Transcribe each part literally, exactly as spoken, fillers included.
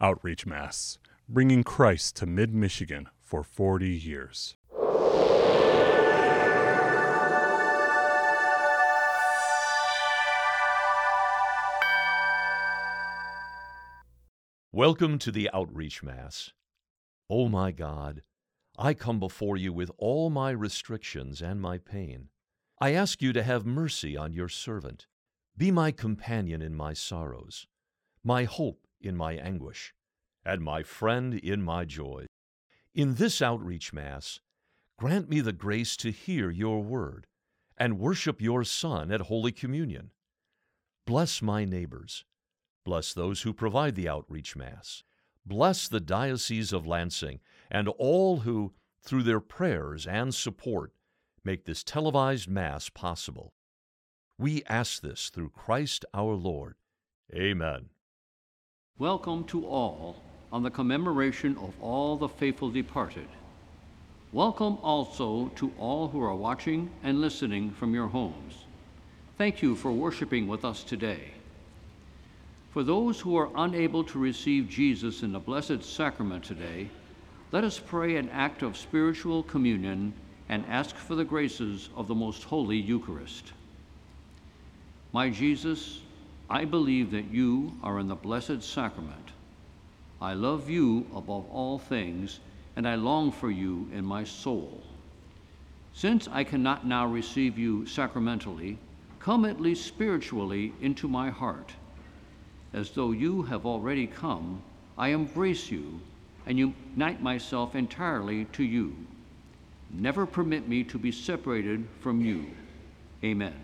Outreach Mass, bringing Christ to mid-Michigan for forty years. Welcome to the Outreach Mass. O my God, I come before you with all my restrictions and my pain. I ask you to have mercy on your servant. Be my companion in my sorrows, my hope in my anguish, and my friend in my joy. In this Outreach Mass, grant me the grace to hear your word and worship your Son at Holy Communion. Bless my neighbors. Bless those who provide the Outreach Mass. Bless the Diocese of Lansing and all who, through their prayers and support, make this televised Mass possible. We ask this through Christ our Lord. Amen. Welcome to all on the commemoration of all the faithful departed. Welcome also to all who are watching and listening from your homes. Thank you for worshiping with us today. For those who are unable to receive Jesus in the Blessed Sacrament today, let us pray an act of spiritual communion and ask for the graces of the Most Holy Eucharist. My Jesus, I believe that you are in the Blessed Sacrament. I love you above all things, and I long for you in my soul. Since I cannot now receive you sacramentally, come at least spiritually into my heart. As though you have already come, I embrace you and unite myself entirely to you. Never permit me to be separated from you. Amen.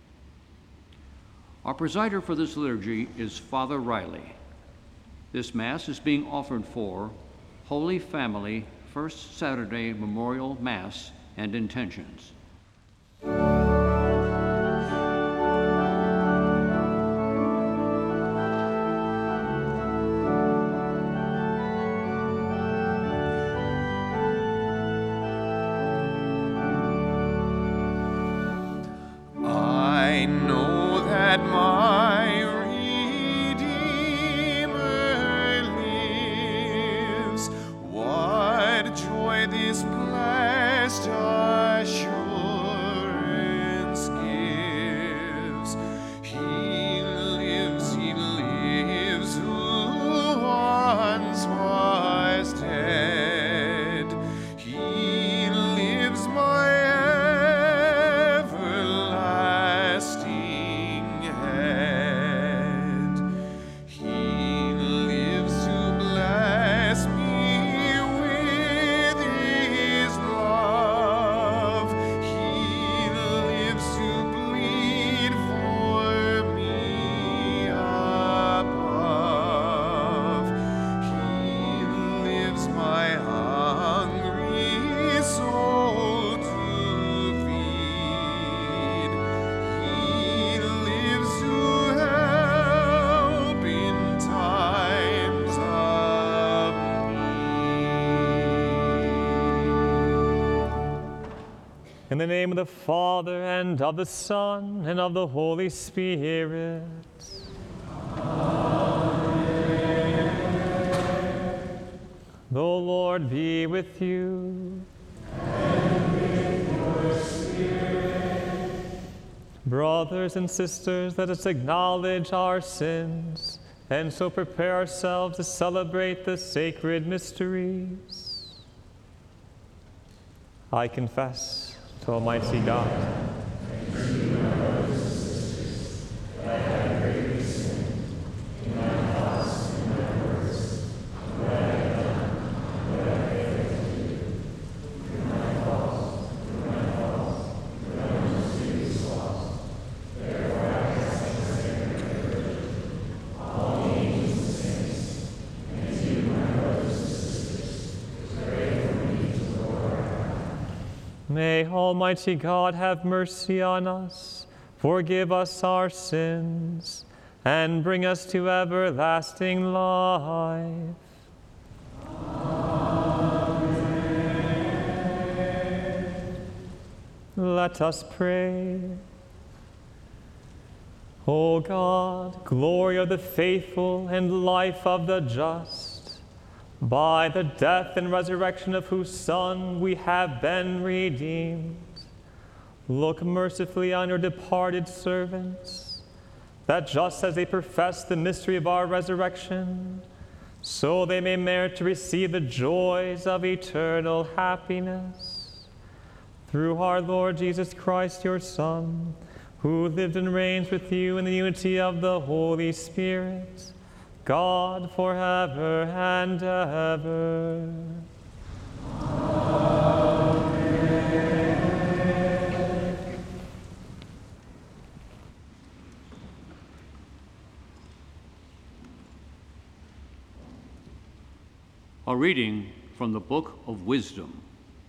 Our presider for this liturgy is Father Riley. This Mass is being offered for Holy Family First Saturday Memorial Mass and Intentions. I know that my Redeemer lives. What joy this blessed assurance gives. He lives, he lives, who once was dead. He lives, my In the name of the Father, and of the Son, and of the Holy Spirit. Amen. The Lord be with you. And with your spirit. Brothers and sisters, let us acknowledge our sins, and so prepare ourselves to celebrate the sacred mysteries. I confess to Almighty God May Almighty God have mercy on us, forgive us our sins, and bring us to everlasting life. Amen. Let us pray. O God, glory of the faithful and life of the just, by the death and resurrection of whose Son we have been redeemed. Look mercifully on your departed servants, that just as they profess the mystery of our resurrection, so they may merit to receive the joys of eternal happiness. Through our Lord Jesus Christ, your Son, who lived and reigns with you in the unity of the Holy Spirit, God forever and ever. Amen. A reading from the Book of Wisdom.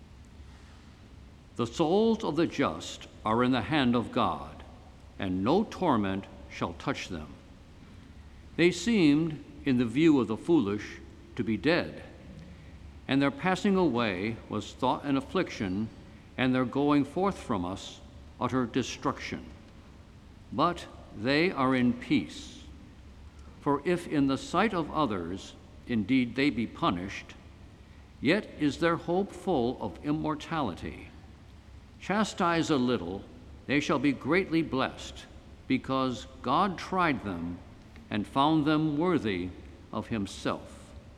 The souls of the just are in the hand of God, and no torment shall touch them. They seemed, in the view of the foolish, to be dead, and their passing away was thought an affliction, and their going forth from us utter destruction. But they are in peace. For if in the sight of others indeed they be punished, yet is their hope full of immortality. Chastise a little, they shall be greatly blessed, because God tried them and found them worthy of himself.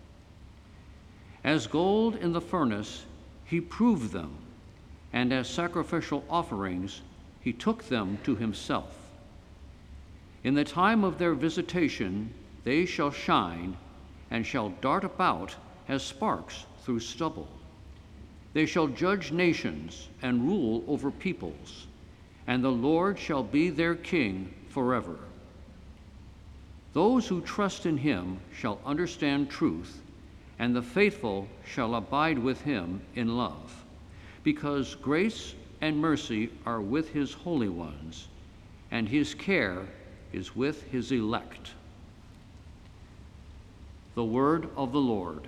As gold in the furnace, he proved them, and as sacrificial offerings, he took them to himself. In the time of their visitation, they shall shine and shall dart about as sparks through stubble. They shall judge nations and rule over peoples, and the Lord shall be their king forever. Those who trust in him shall understand truth, and the faithful shall abide with him in love, because grace and mercy are with his holy ones, and his care is with his elect. The word of the Lord.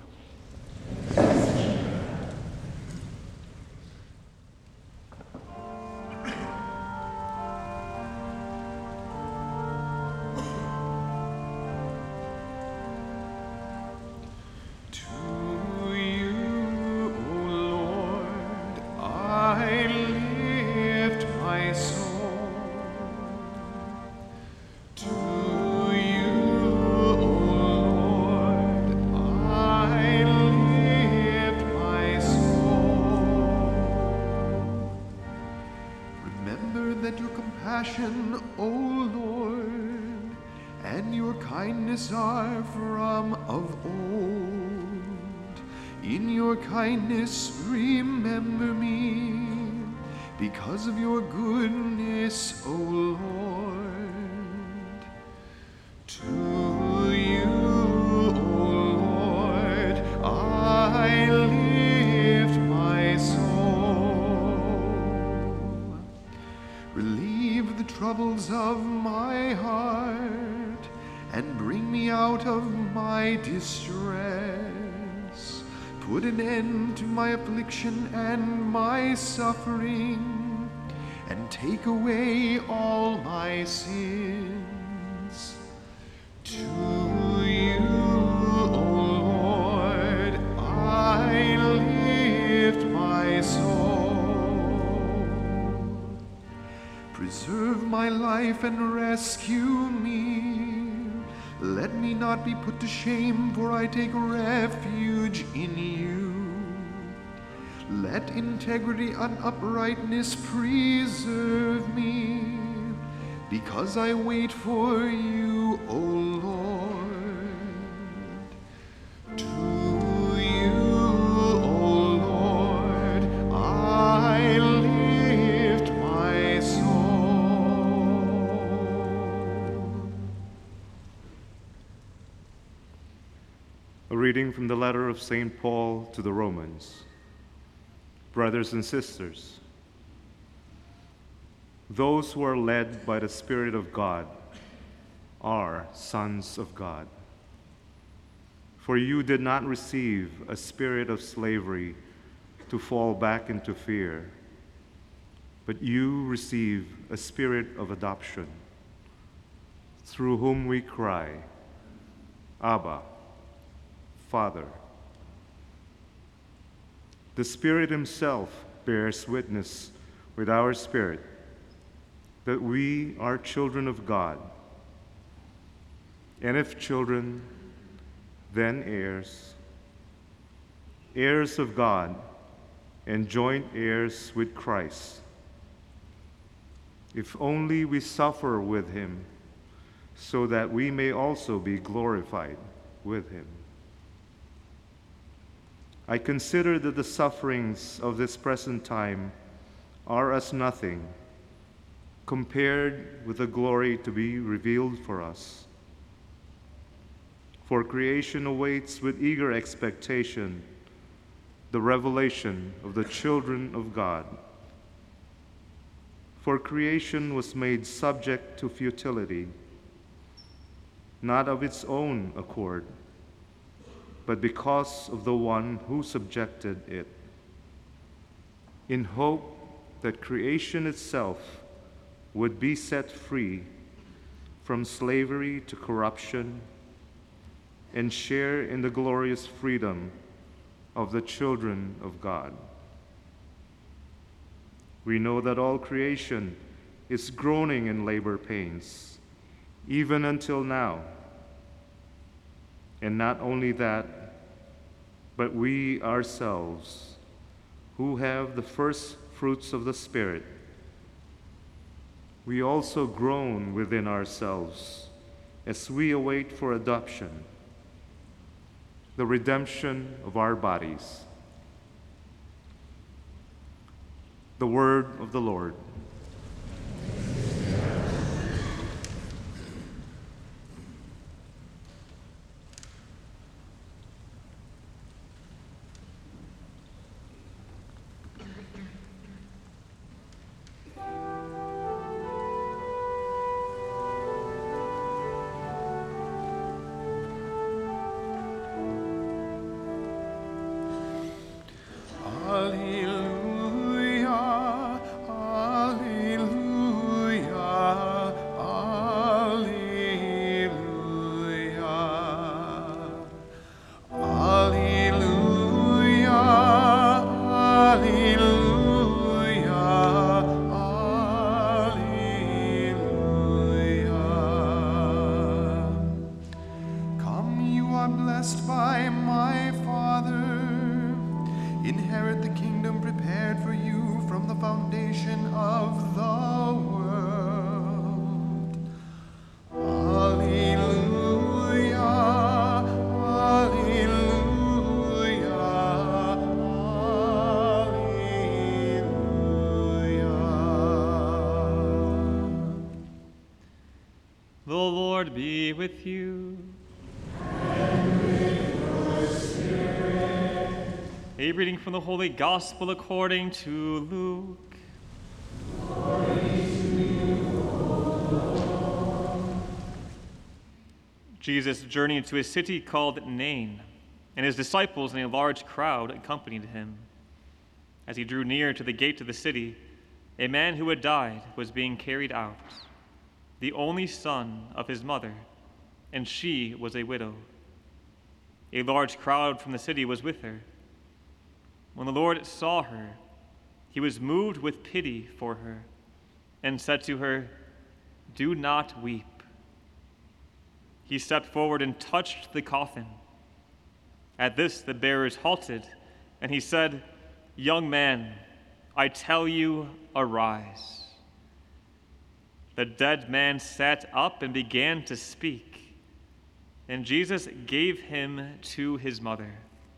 O Lord, and your kindness are from of old. In your kindness remember me, because of your goodness, O Lord. To you, O Lord, I lift my soul. Relieve the troubles of my heart, and bring me out of my distress. Put an end to my affliction and my suffering, and take away all my sins. To you, O Lord, I lift my soul. Preserve my life and rescue me. Let me not be put to shame, for I take refuge in you. Let integrity and uprightness preserve me, because I wait for you, O Lord. To you, O Lord, I lift my soul. A reading from the letter of Saint Paul to the Romans. Brothers and sisters, those who are led by the Spirit of God are sons of God. For you did not receive a spirit of slavery to fall back into fear, but you receive a spirit of adoption, through whom we cry, Abba, Father. The Spirit himself bears witness with our spirit that we are children of God. And if children, then heirs, heirs of God, and joint heirs with Christ, if only we suffer with him, so that we may also be glorified with him. I consider that the sufferings of this present time are as nothing compared with the glory to be revealed for us. For creation awaits with eager expectation the revelation of the children of God. For creation was made subject to futility, not of its own accord, but because of the one who subjected it, in hope that creation itself would be set free from slavery to corruption and share in the glorious freedom of the children of God. We know that all creation is groaning in labor pains, even until now. And not only that, but we ourselves, who have the first fruits of the Spirit, we also groan within ourselves as we await for adoption, the redemption of our bodies. The word of the Lord. The Lord be with you. And with your spirit. A reading from the Holy Gospel according to Luke. Glory to you, O Lord. Jesus journeyed to a city called Nain, and his disciples and a large crowd accompanied him. As he drew near to the gate of the city, a man who had died was being carried out, the only son of his mother, and she was a widow. A large crowd from the city was with her. When the Lord saw her, he was moved with pity for her, and said to her, "Do not weep." He stepped forward and touched the coffin. At this the bearers halted, and he said, "Young man, I tell you, arise." The dead man sat up and began to speak, and Jesus gave him to his mother.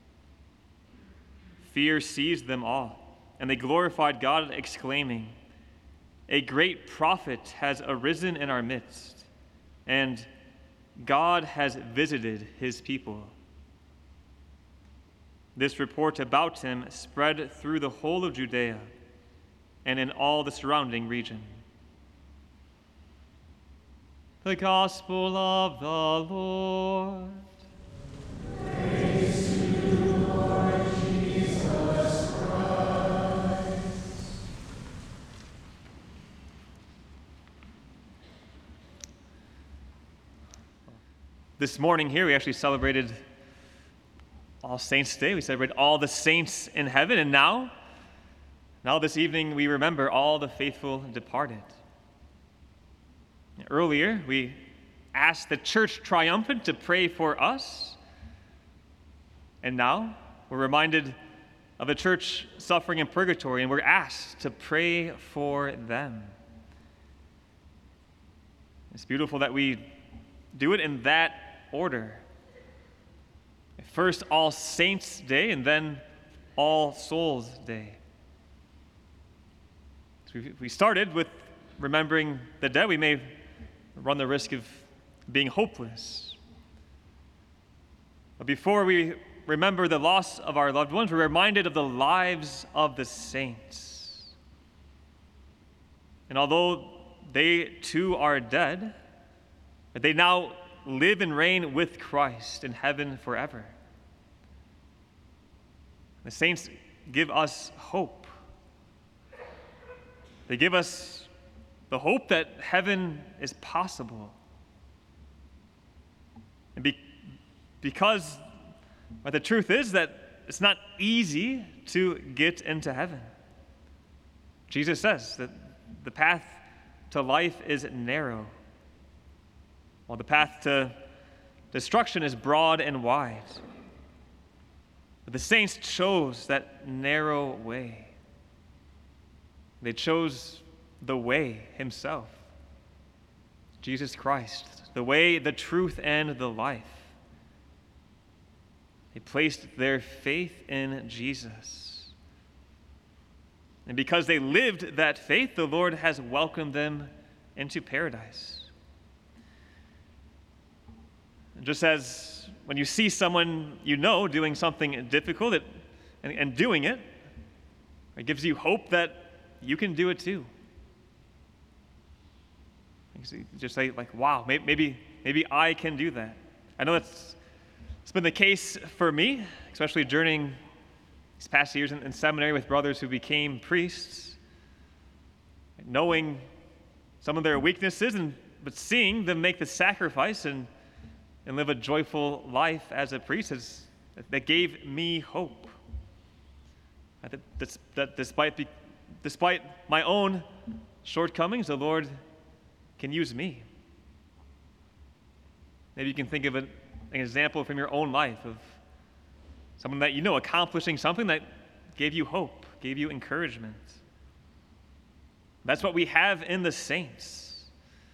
Fear seized them all, and they glorified God, exclaiming, "A great prophet has arisen in our midst, and God has visited his people." This report about him spread through the whole of Judea and in all the surrounding region. The Gospel of the Lord. Praise to you, Lord Jesus Christ. This morning here we actually celebrated All Saints' Day. We celebrate all the saints in heaven. And now, now this evening, we remember all the faithful departed. Earlier, we asked the Church Triumphant to pray for us. And now, we're reminded of a church suffering in purgatory, and we're asked to pray for them. It's beautiful that we do it in that order. First, All Saints' Day, and then All Souls' Day. So if we started with remembering the dead, we may run the risk of being hopeless. But before we remember the loss of our loved ones, we're reminded of the lives of the saints. And although they too are dead, they now live and reign with Christ in heaven forever. The saints give us hope. They give us the hope that heaven is possible. And be, because but the truth is that it's not easy to get into heaven. Jesus says that the path to life is narrow, while the path to destruction is broad and wide. But the saints chose that narrow way. They chose the way himself, Jesus Christ, the way, the truth, and the life. They placed their faith in Jesus. And because they lived that faith, the Lord has welcomed them into paradise. And just as when you see someone you know doing something difficult it, and, and doing it, it gives you hope that you can do it too. Just say, like, wow, maybe, maybe I can do that. I know that's it's been the case for me, especially during these past years in, in seminary with brothers who became priests, knowing some of their weaknesses, and but seeing them make the sacrifice and and live a joyful life as a priest is, that gave me hope. That, that despite, despite my own shortcomings, the Lord can use me. Maybe you can think of an, an example from your own life of someone that you know accomplishing something that gave you hope, gave you encouragement. That's what we have in the saints.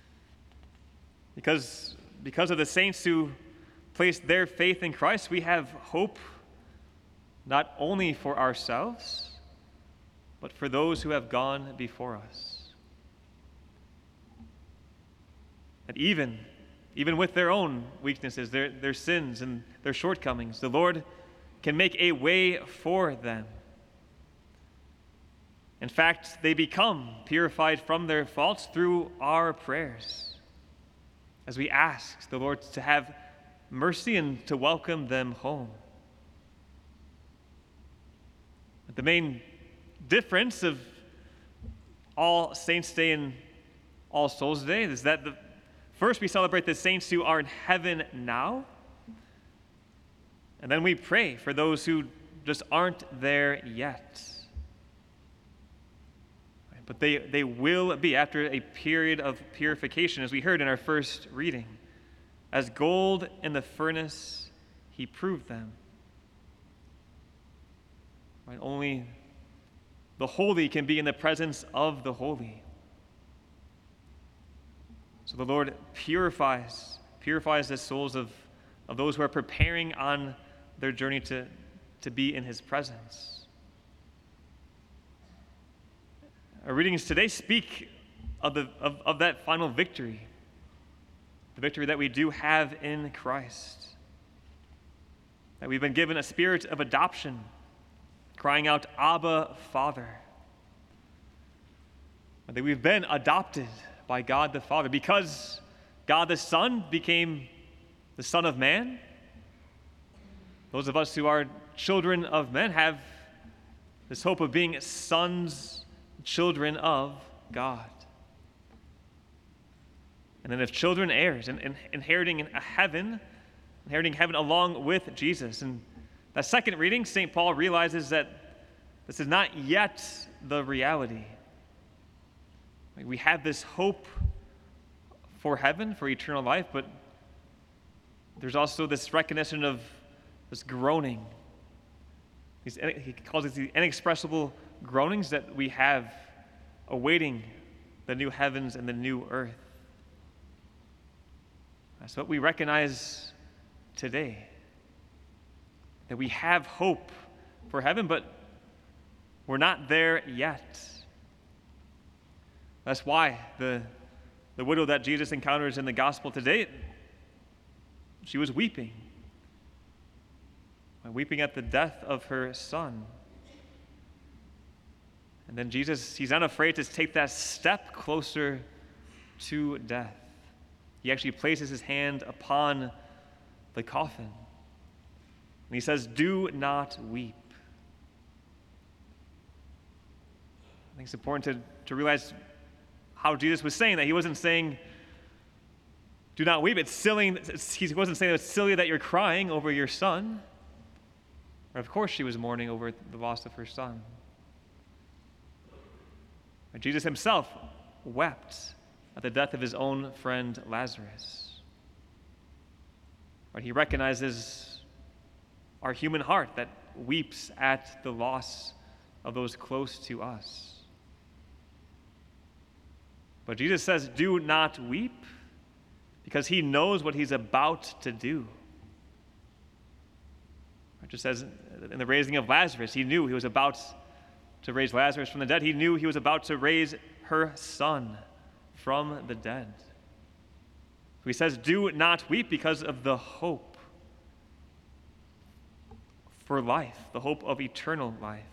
Because Because of the saints who placed their faith in Christ, we have hope not only for ourselves, but for those who have gone before us. And even, even with their own weaknesses, their, their sins and their shortcomings, the Lord can make a way for them. In fact, they become purified from their faults through our prayers, as we ask the Lord to have mercy and to welcome them home. But the main difference of All Saints' Day and All Souls' Day is that the, first we celebrate the saints who are in heaven now, and then we pray for those who just aren't there yet. But they, they will be after a period of purification, as we heard in our first reading. As gold in the furnace, he proved them. Right? Only the holy can be in the presence of the holy. So the Lord purifies, purifies the souls of, of those who are preparing on their journey to, to be in his presence. Our readings today speak of, the, of, of that final victory, the victory that we do have in Christ. That we've been given a spirit of adoption, crying out, Abba, Father. That we've been adopted by God the Father because God the Son became the Son of Man. Those of us who are children of men have this hope of being sons, children of God. And then if children, heirs, and, and inheriting a heaven, inheriting heaven along with Jesus. And That second reading, Saint Paul realizes that this is not yet the reality. We have this hope for heaven, for eternal life, but there's also this recognition of this groaning. These, he calls it the inexpressible groanings that we have awaiting the new heavens and the new earth. That's what we recognize today, that we have hope for heaven, but we're not there yet. That's why the, the widow that Jesus encounters in the gospel today, she was weeping, weeping at the death of her son. And then Jesus, he's unafraid to take that step closer to death. He actually places his hand upon the coffin. And he says, "Do not weep." I think it's important to, to realize how Jesus was saying that. He wasn't saying, "Do not weep." It's silly. It's, he wasn't saying it's silly that you're crying over your son. Or of course she was mourning over the loss of her son. But Jesus himself wept at the death of his own friend Lazarus. But he recognizes our human heart that weeps at the loss of those close to us. But Jesus says, "Do not weep," because he knows what he's about to do. Just as in the raising of Lazarus, he knew he was about to raise Lazarus from the dead. He knew he was about to raise her son from the dead. So he says, "Do not weep," because of the hope for life, the hope of eternal life.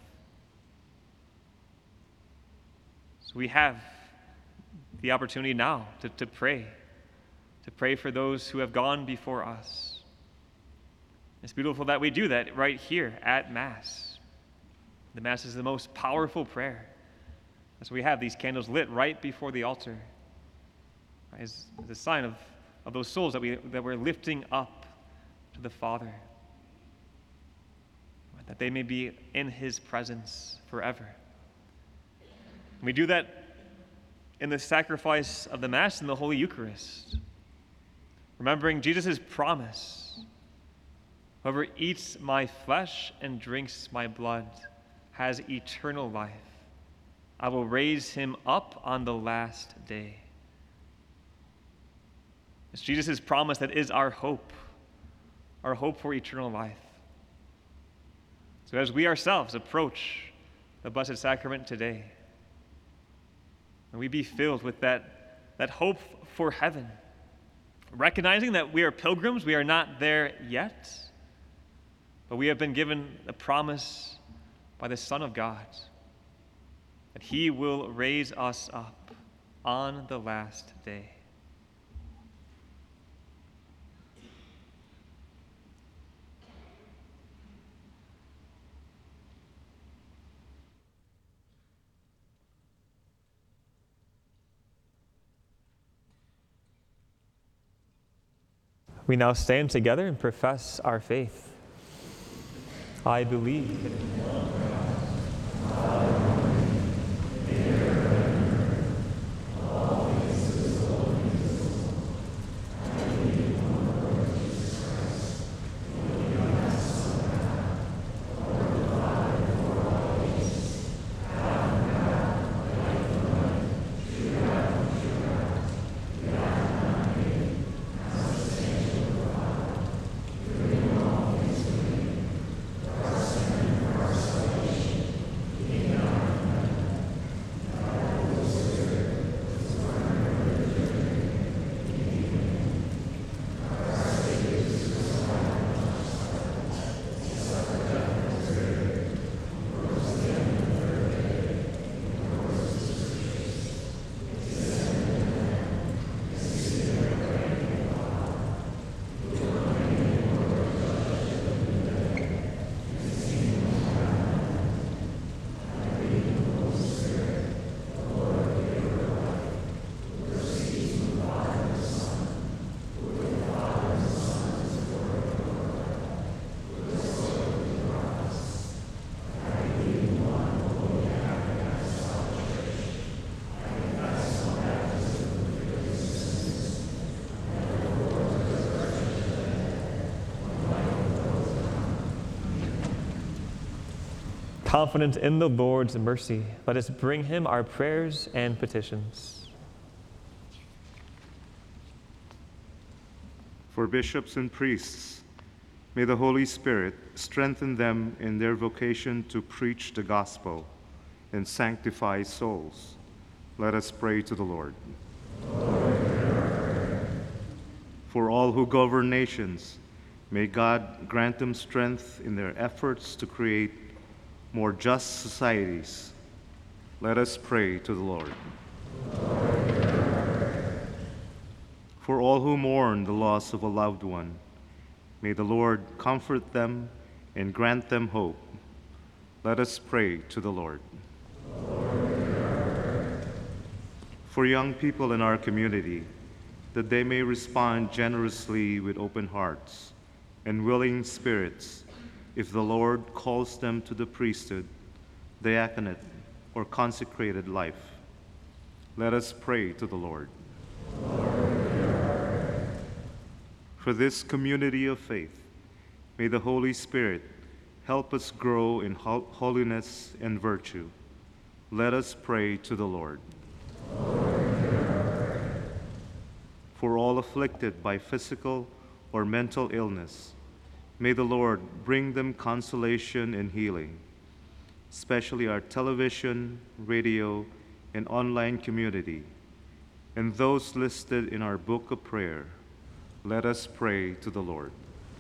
So we have the opportunity now to, to pray, to pray for those who have gone before us. It's beautiful that we do that right here at Mass. The Mass is the most powerful prayer. So we have these candles lit right before the altar. Right, as a sign of, of those souls that, we, that we're lifting up to the Father. Right, that they may be in his presence forever. And we do that in the sacrifice of the Mass and the Holy Eucharist. Remembering Jesus' promise. "Whoever eats my flesh and drinks my blood has eternal life. I will raise him up on the last day." It's Jesus' promise that is our hope, our hope for eternal life. So as we ourselves approach the Blessed Sacrament today, may we be filled with that, that hope for heaven, recognizing that we are pilgrims, we are not there yet, but we have been given a promise by the Son of God that he will raise us up on the last day. We now stand together and profess our faith. I believe in God. Amen. Confident in the Lord's mercy, let us bring him our prayers and petitions. For bishops and priests, may the Holy Spirit strengthen them in their vocation to preach the gospel and sanctify souls. Let us pray to the Lord. For all who govern nations, may God grant them strength in their efforts to create more just societies. Let us pray to the Lord. For all who mourn the loss of a loved one, may the Lord comfort them and grant them hope. Let us pray to the Lord. For young people in our community, that they may respond generously with open hearts and willing spirits if the Lord calls them to the priesthood, diaconate, or consecrated life. Let us pray to the Lord. For this community of faith, may the Holy Spirit help us grow in ho- holiness and virtue. Let us pray to the Lord. For all afflicted by physical or mental illness, may the Lord bring them consolation and healing, especially our television, radio, and online community, and those listed in our book of prayer. Let us pray to the Lord.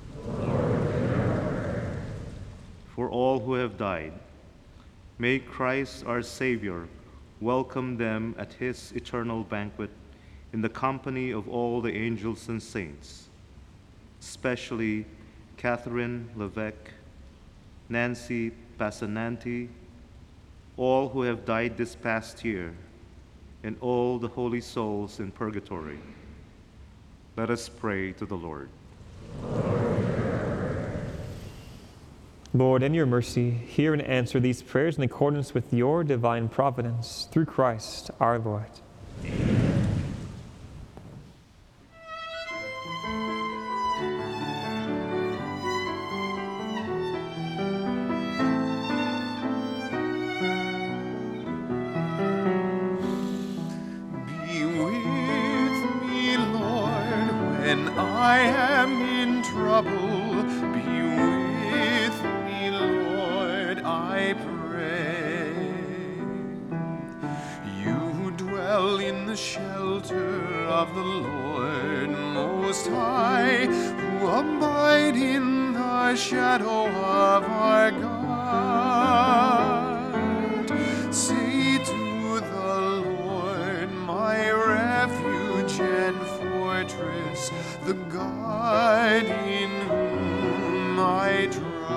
For all who have died, may Christ our Savior welcome them at his eternal banquet in the company of all the angels and saints, especially Catherine Levesque, Nancy Passananti, all who have died this past year, and all the holy souls in purgatory. Let us pray to the Lord. Lord, in your mercy, hear and answer these prayers in accordance with your divine providence, through Christ our Lord. Amen. Be with me, Lord, when I am in trouble. Be with me, Lord, I pray. You dwell in the shelter of the Lord Most High, who abide in the shadow of our God. Say to the Lord, my refuge and fortress, the God in whom I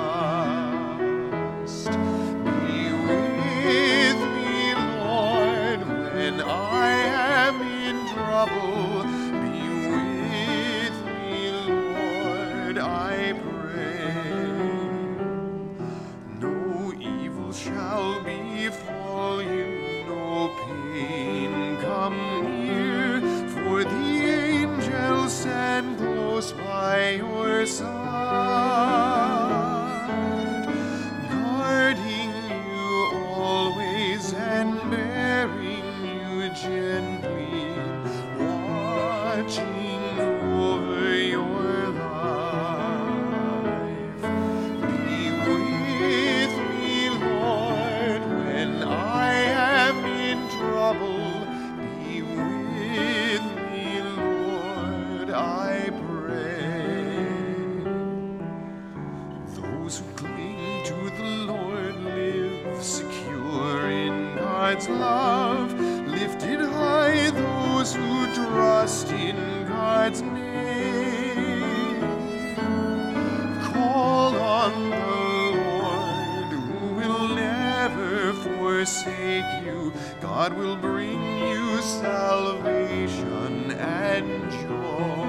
trust. Be with me, Lord, when I am in trouble. Be with me, Lord, I pray. No evil shall befall you, no pain come near, for the angels stand close by your side, guarding you always and bearing you gently, watching over your life. Be with me, Lord, when I am in trouble. Be with me, Lord, I pray. Those who cling to the Lord live secure in God's love. Lifted high those who trust in God's name. Call on the Lord, who will never forsake you. God will bring you salvation and joy.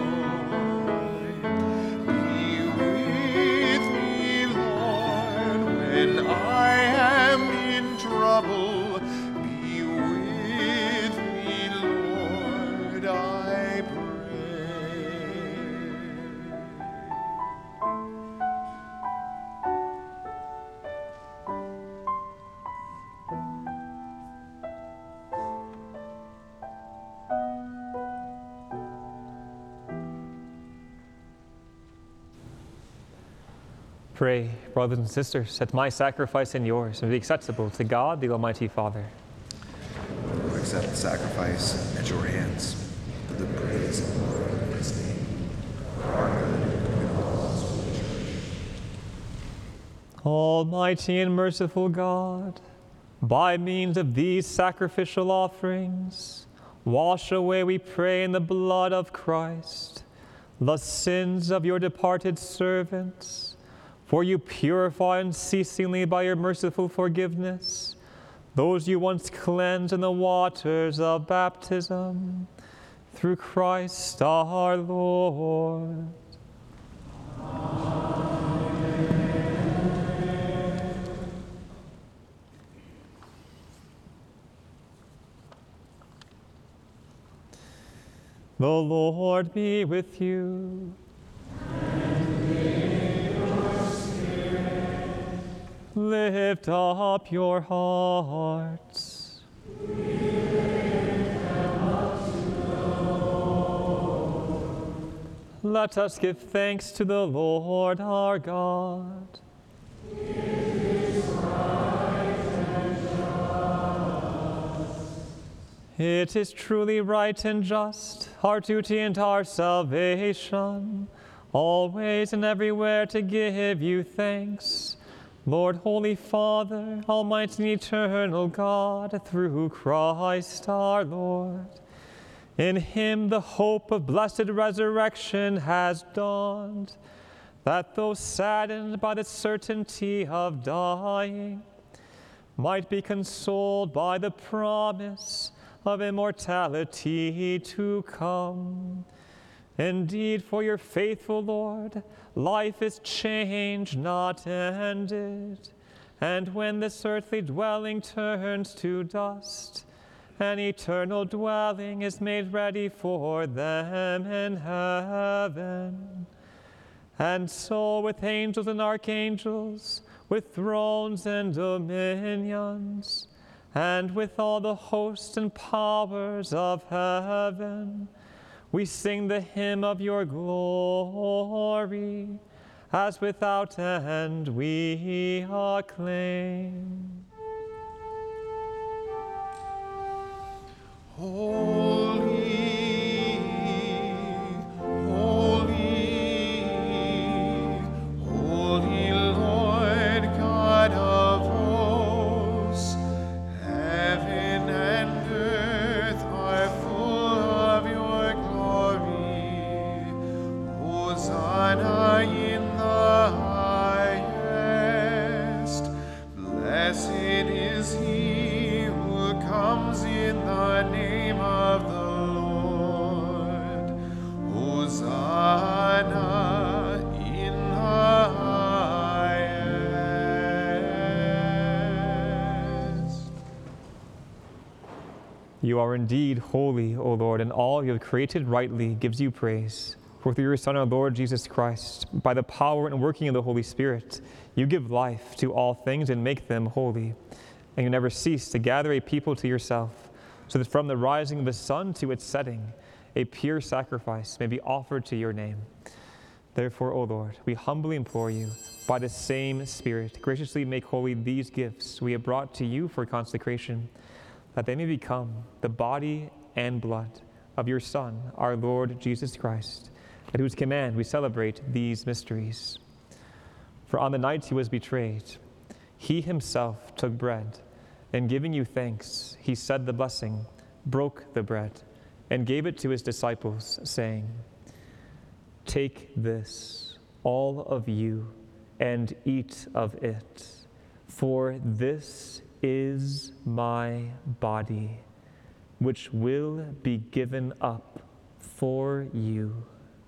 Be with me, Lord, when I am in trouble. Be with me, Lord, I pray. Pray, brothers and sisters, that my sacrifice and yours may be acceptable to God, the Almighty Father. Lord, accept the sacrifice at your hands for the praise and glory of his name, for our good and all of the church. Almighty and merciful God, by means of these sacrificial offerings, wash away, we pray, in the blood of Christ, the sins of your departed servants. For you purify unceasingly by your merciful forgiveness those you once cleansed in the waters of baptism. Through Christ our Lord. Amen. The Lord be with you. Lift up your hearts. We lift them up to the Lord. Let us give thanks to the Lord our God. It is right and just. It is truly right and just, our duty and our salvation, always and everywhere to give you thanks, Lord, Holy Father, Almighty and eternal God, through Christ our Lord. In him the hope of blessed resurrection has dawned, that those saddened by the certainty of dying might be consoled by the promise of immortality to come. Indeed, for your faithful Lord, life is changed, not ended. And when this earthly dwelling turns to dust, an eternal dwelling is made ready for them in heaven. And so with angels and archangels, with thrones and dominions, and with all the hosts and powers of heaven, we sing the hymn of your glory, as without end we acclaim. Holy, holy, holy Lord God of hosts, heaven and earth are full of your glory. Hosanna in the highest. Blessed is he who comes in the name of the Lord. Hosanna in the highest. You are indeed holy, O Lord, and all you have created rightly gives you praise. For through your Son, our Lord Jesus Christ, by the power and working of the Holy Spirit, you give life to all things and make them holy. And you never cease to gather a people to yourself, so that from the rising of the sun to its setting, a pure sacrifice may be offered to your name. Therefore, O Lord, we humbly implore you, by the same Spirit, graciously make holy these gifts we have brought to you for consecration, that they may become the body and blood of your Son, our Lord Jesus Christ, at whose command we celebrate these mysteries. For on the night he was betrayed, he himself took bread, and giving you thanks, he said the blessing, broke the bread, and gave it to his disciples, saying, "Take this, all of you, and eat of it, for this is my body, which will be given up for you."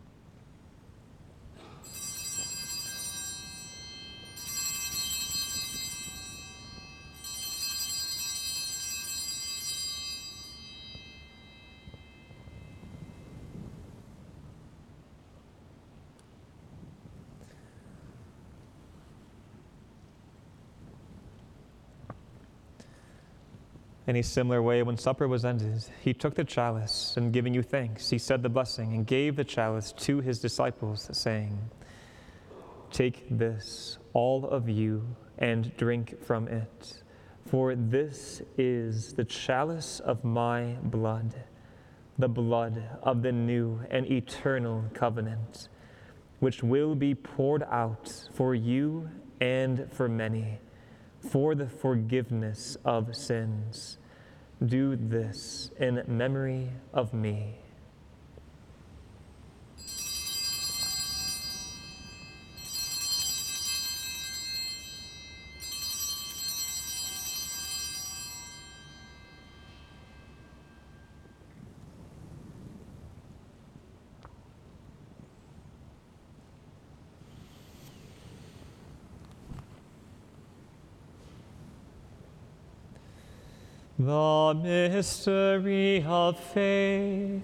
In a similar way, when supper was ended, he took the chalice, and giving you thanks, he said the blessing, and gave the chalice to his disciples, saying, "Take this, all of you, and drink from it. For this is the chalice of my blood, the blood of the new and eternal covenant, which will be poured out for you and for many, for the forgiveness of sins. Do this in memory of me. The mystery of faith.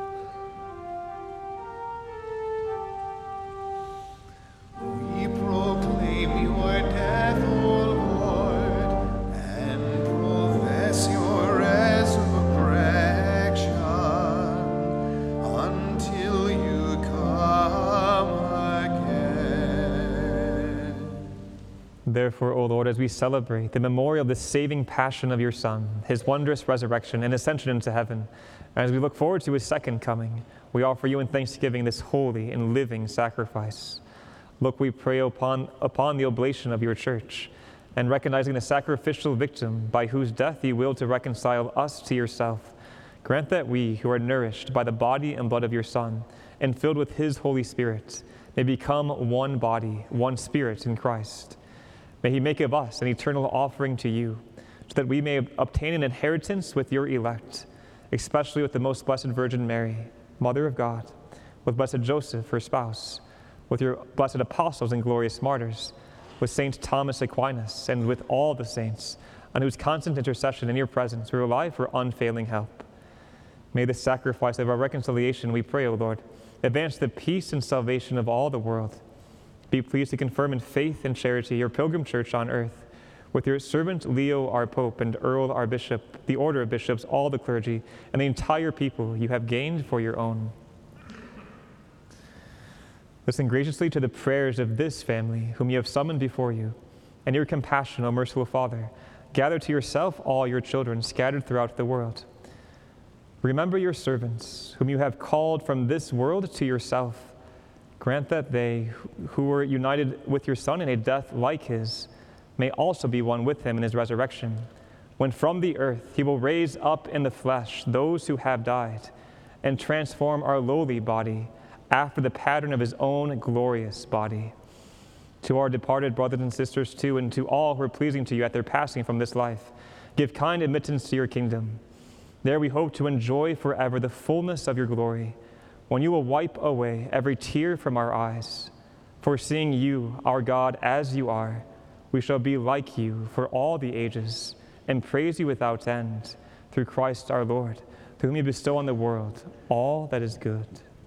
We proclaim your death, O Lord, and profess your resurrection until you come again. Therefore, O Lord, as we celebrate the memorial of the saving passion of your Son, his wondrous resurrection and ascension into heaven, and as we look forward to his second coming, we offer you in thanksgiving this holy and living sacrifice. Look, we pray upon, upon the oblation of your church, and recognizing the sacrificial victim by whose death you will to reconcile us to yourself, grant that we, who are nourished by the body and blood of your Son, and filled with his Holy Spirit, may become one body, one spirit in Christ. May he make of us an eternal offering to you, so that we may obtain an inheritance with your elect, especially with the most blessed Virgin Mary, Mother of God, with blessed Joseph, her spouse, with your blessed apostles and glorious martyrs, with Saint Thomas Aquinas, and with all the saints, on whose constant intercession in your presence we rely for unfailing help. May the sacrifice of our reconciliation, we pray, O Lord, advance the peace and salvation of all the world. Be pleased to confirm in faith and charity your pilgrim church on earth, with your servant Leo, our Pope, and Earl, our Bishop, the order of bishops, all the clergy, and the entire people you have gained for your own. Listen graciously to the prayers of this family, whom you have summoned before you, and your compassion, O merciful Father, gather to yourself all your children scattered throughout the world. Remember your servants, whom you have called from this world to yourself. Grant that they, who were united with your Son in a death like his, may also be one with him in his resurrection, when from the earth he will raise up in the flesh those who have died, and transform our lowly body after the pattern of his own glorious body. To our departed brothers and sisters too, and to all who are pleasing to you at their passing from this life, give kind admittance to your kingdom. There we hope to enjoy forever the fullness of your glory, when you will wipe away every tear from our eyes. For seeing you, our God, as you are, we shall be like you for all the ages, and praise you without end, through Christ our Lord, through whom you bestow on the world all that is good.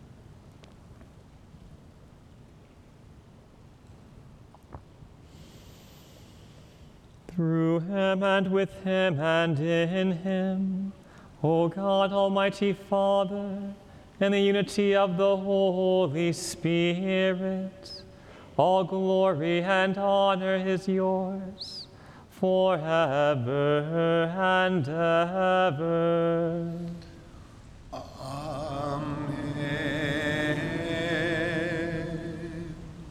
Through him, and with him, and in him, O God, Almighty Father, in the unity of the Holy Spirit, all glory and honor is yours forever and ever. Amen.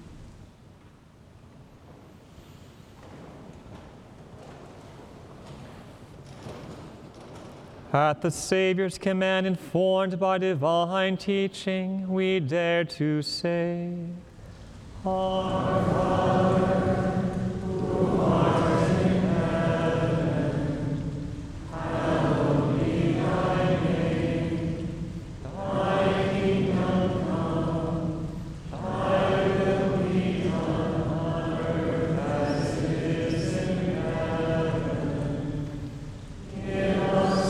At the Savior's command, informed by divine teaching, we dare to say, Our Father, who art in heaven, hallowed be thy name. Thy kingdom come, thy will be done on earth as it is in heaven. Give us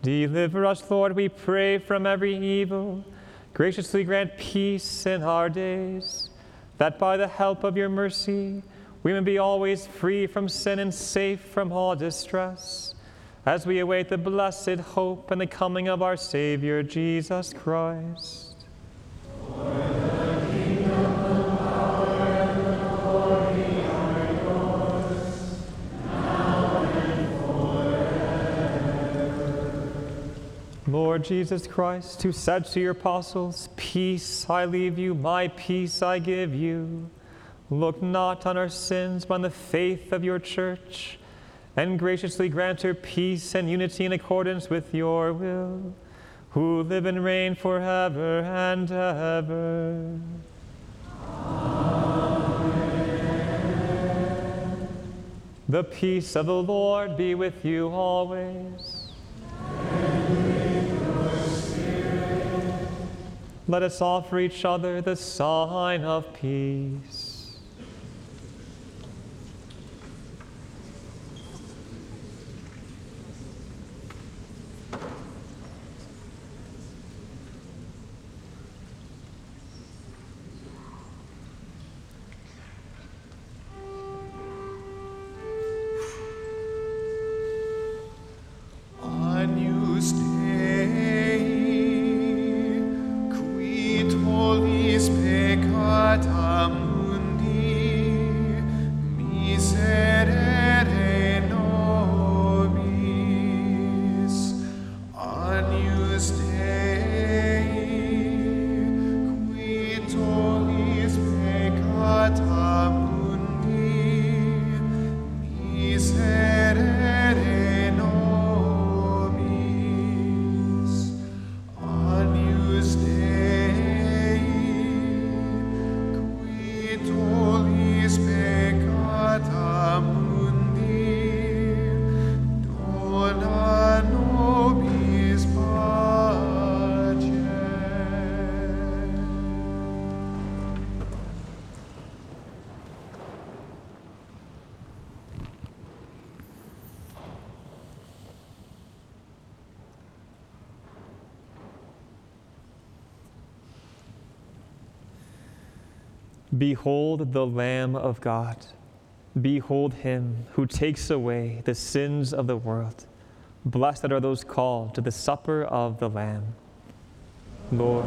Deliver us, Lord, we pray, from every evil. Graciously grant peace in our days, that by the help of your mercy we may be always free from sin and safe from all distress, as we await the blessed hope and the coming of our Savior, Jesus Christ. For the kingdom, the power, and the glory are yours, now and forever. Lord Jesus Christ, who said to your apostles, "Peace I leave you, my peace I give you," look not on our sins, but on the faith of your church, and graciously grant her peace and unity in accordance with your will, who live and reign forever and ever. Amen. The peace of the Lord be with you always. And with your spirit. Let us offer each other the sign of peace. Behold the Lamb of God. Behold him who takes away the sins of the world. Blessed are those called to the supper of the Lamb. Lord,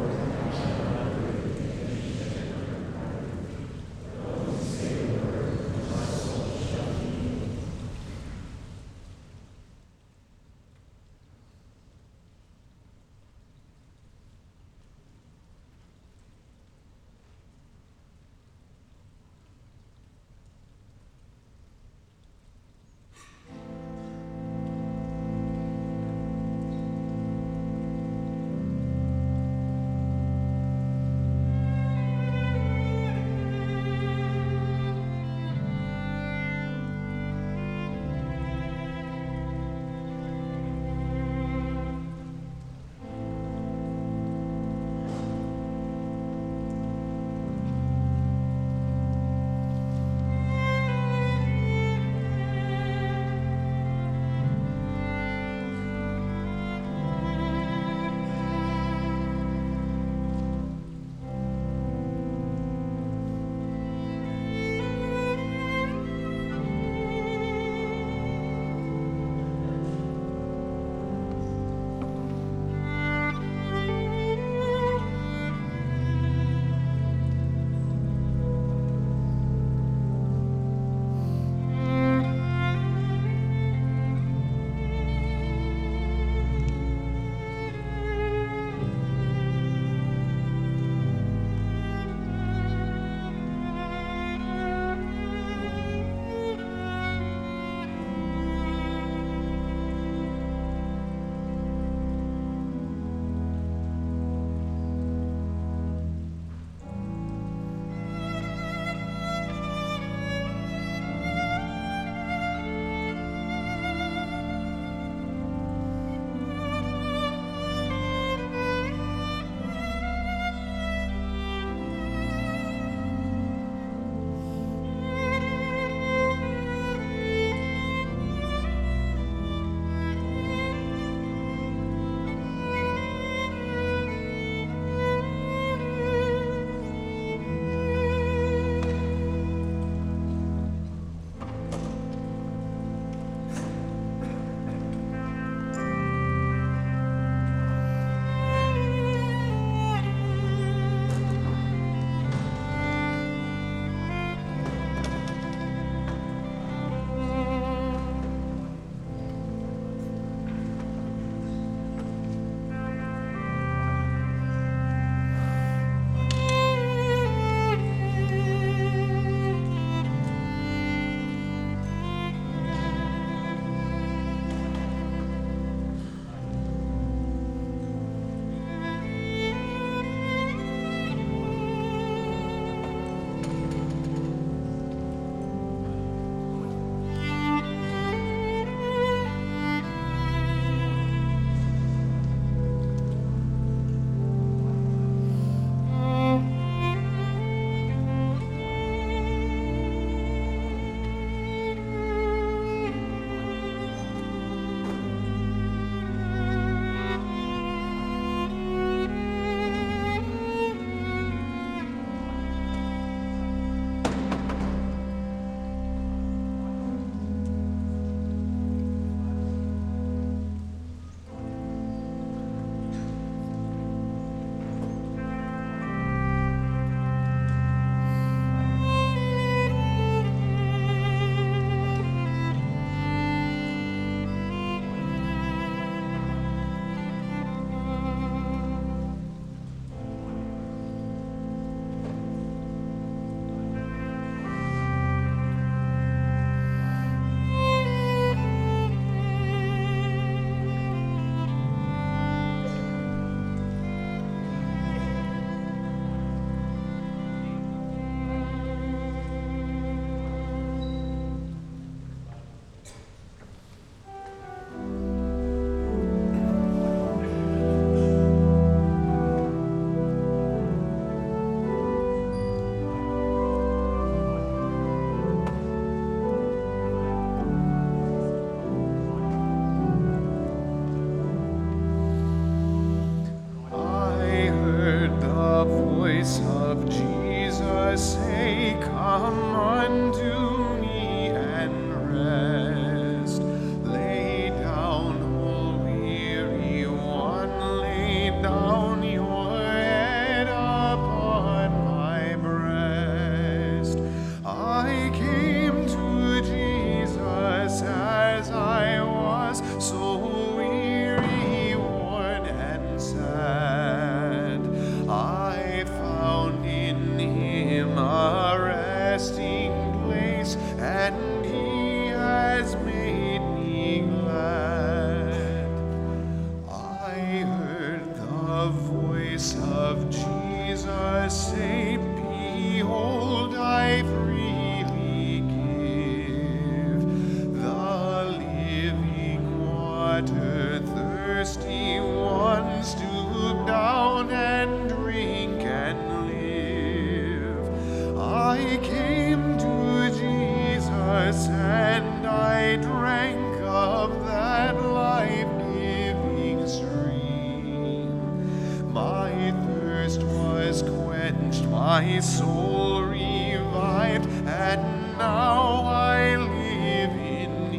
water, thirsty ones stoop down and drink and live. I came to Jesus and I drank of that life-giving stream. My thirst was quenched, my soul revived, and now I live in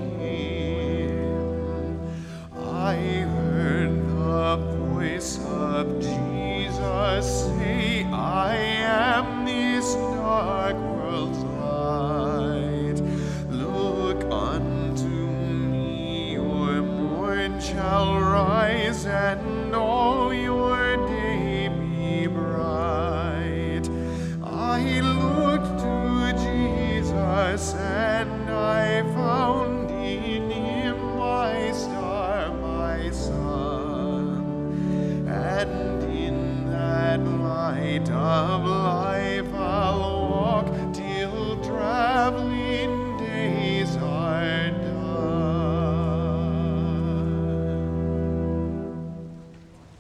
Him. I heard the voice of Jesus say, I am this dark world's light. Look unto me, your morn shall rise, and all your day be bright. I looked to Jesus, and I found in Him my star, my sun. And in that light of life I'll walk till traveling days are done.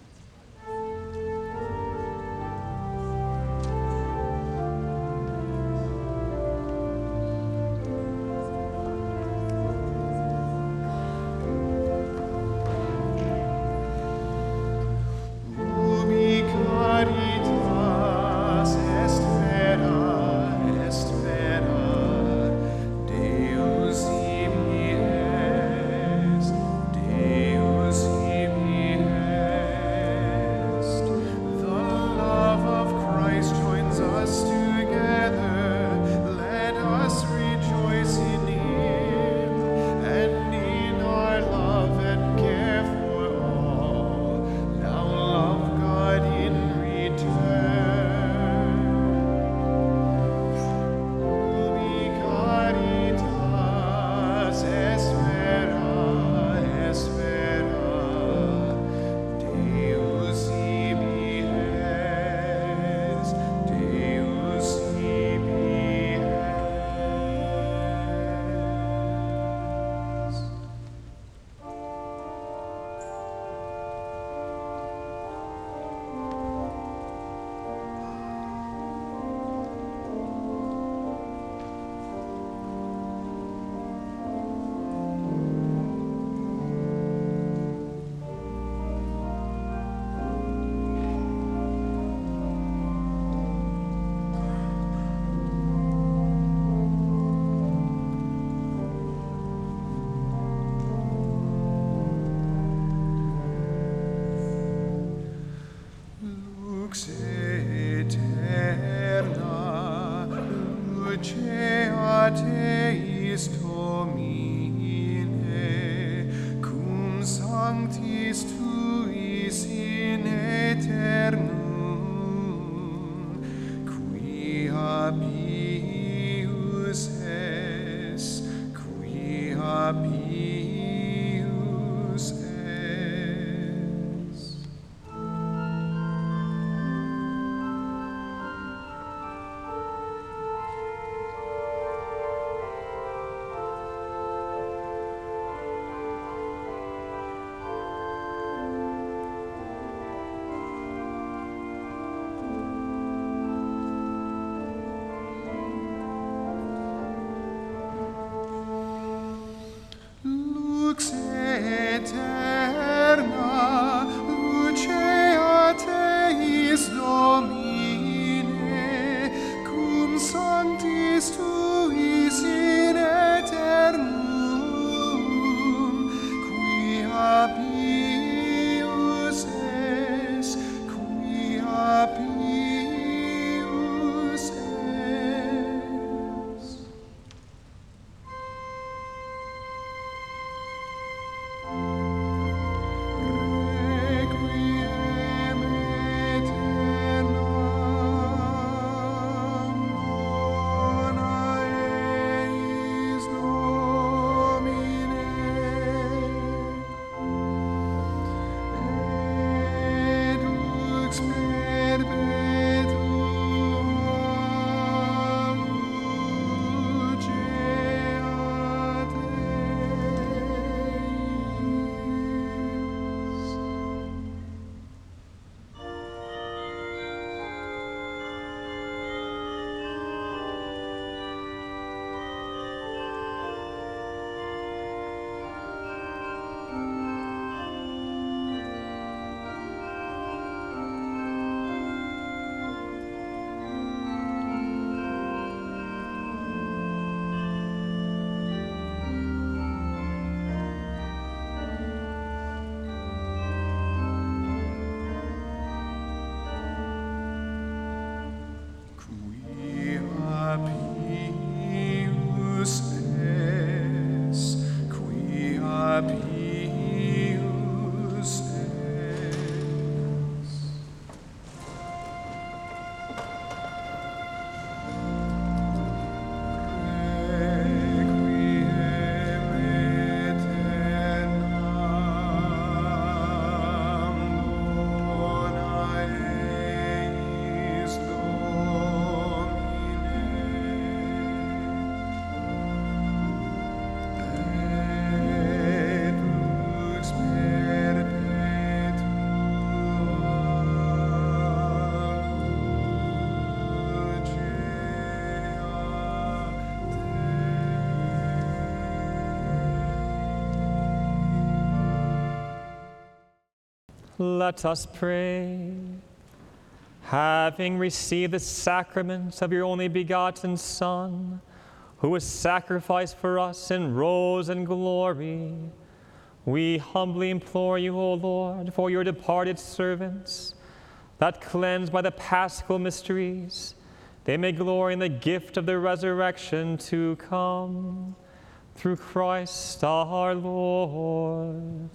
Let us pray. Having received the sacrament of your only begotten Son, who was sacrificed for us and rose in glory, we humbly implore you, O Lord, for your departed servants, that cleansed by the paschal mysteries, they may glory in the gift of the resurrection to come. Through Christ our Lord.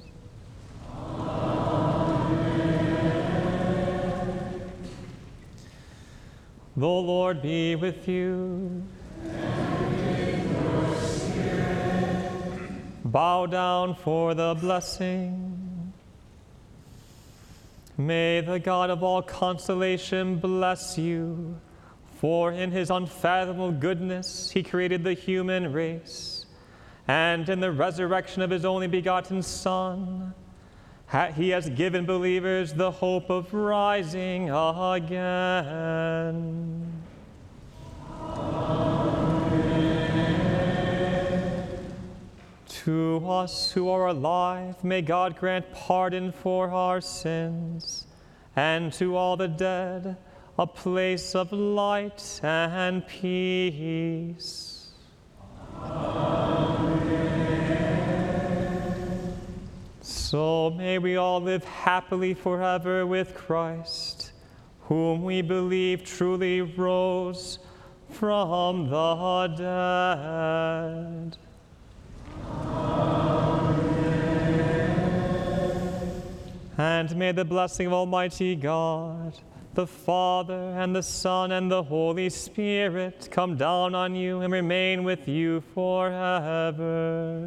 The Lord be with you. And with your spirit. Bow down for the blessing. May the God of all consolation bless you, for in his unfathomable goodness he created the human race, and in the resurrection of his only begotten Son, he has given believers the hope of rising again. Amen. To us who are alive, may God grant pardon for our sins, and to all the dead, a place of light and peace. Amen. So may we all live happily forever with Christ, whom we believe truly rose from the dead. Amen. And may the blessing of Almighty God, the Father, and the Son, and the Holy Spirit come down on you and remain with you forever.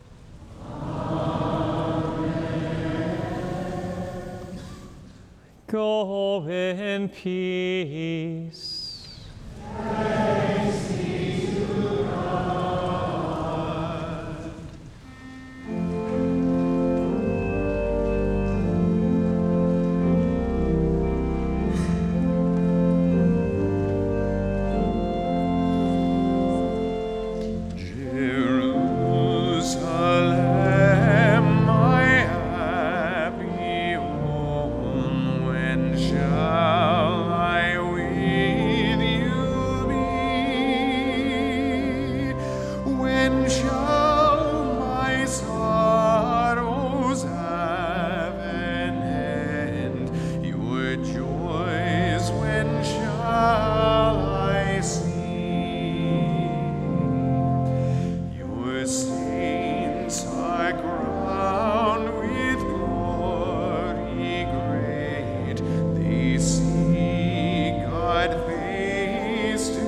Go in peace. Thanks be to God. Jerusalem, my happy home, when shall I with you be? When shall my sorrows have an end? Your joys, when shall I see? Your saints are crowned with glory great. They see God face to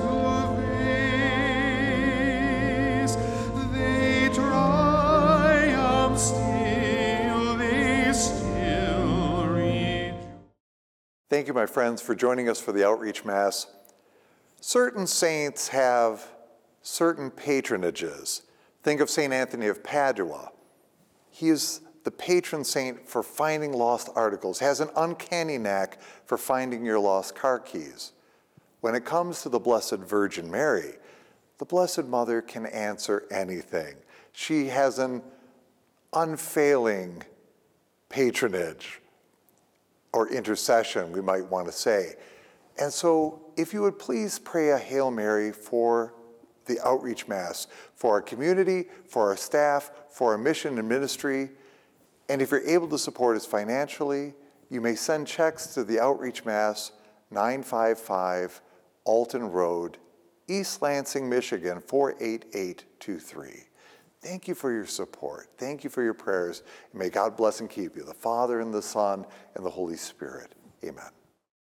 face. They triumph still, they still rejoice. Thank you, my friends, for joining us for the Outreach Mass. Certain saints have certain patronages. Think of Saint Anthony of Padua. He is the patron saint for finding lost articles, has an uncanny knack for finding your lost car keys. When it comes to the Blessed Virgin Mary, the Blessed Mother can answer anything. She has an unfailing patronage, or intercession, we might want to say. And so if you would please pray a Hail Mary for the Outreach Mass, for our community, for our staff, for our mission and ministry. And if you're able to support us financially, you may send checks to the Outreach Mass, nine five five Alton Road, East Lansing, Michigan, four eight eight two three. Thank you for your support. Thank you for your prayers. And may God bless and keep you, the Father and the Son and the Holy Spirit. Amen.